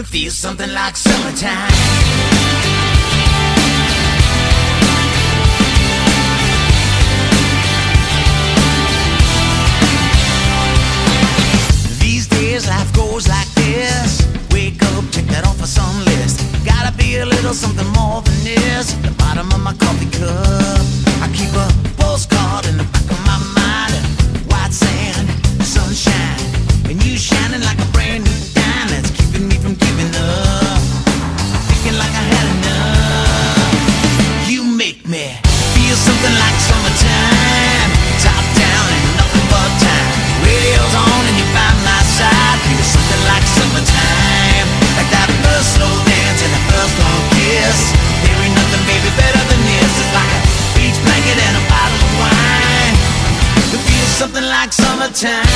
Feels something like summertime. These days life goes like this. Wake up, check that off a some list. Gotta be a little something more than this. At the bottom of my coffee cup, I keep a postcard in the back of my mind. White sand, sunshine, and you shining like a brand new dime that's keeping me from giving up. Thinking like I had enough. You make me feel something like summertime. Top down and nothing but time. Radio's on and you're by my side. Feel something like summertime. Like that first slow dance and the first long kiss. There ain't nothing, baby, better than this. It's like a beach blanket and a bottle of wine. It feels something like summertime.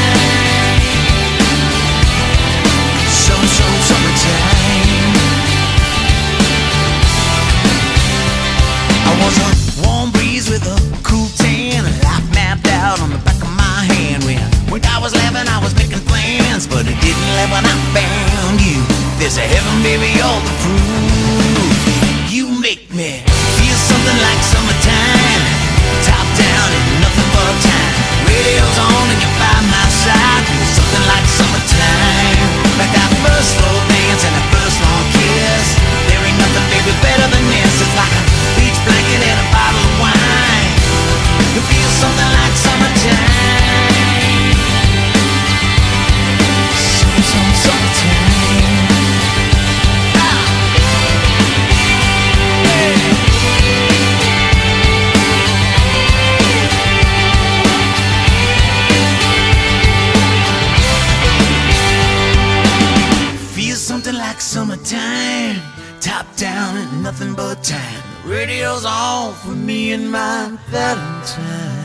Summertime. I was a warm breeze with a cool tan, life mapped out on the back of my hand. When I was laughing, I was making plans, but it didn't laugh when I found you. There's a heaven, baby, all the proof. You make me feel something like summertime. Top down and nothing but time. Radio's on and you're by my side. Feel something like summertime. Like that first slow dance and that first long kiss. There ain't nothing, baby, better than this. It's like a beach blanket and a bottle of wine. You feel something like summertime. Summertime. Feel something like summertime. Top down and nothing but time. Radio's on for me and my Valentine.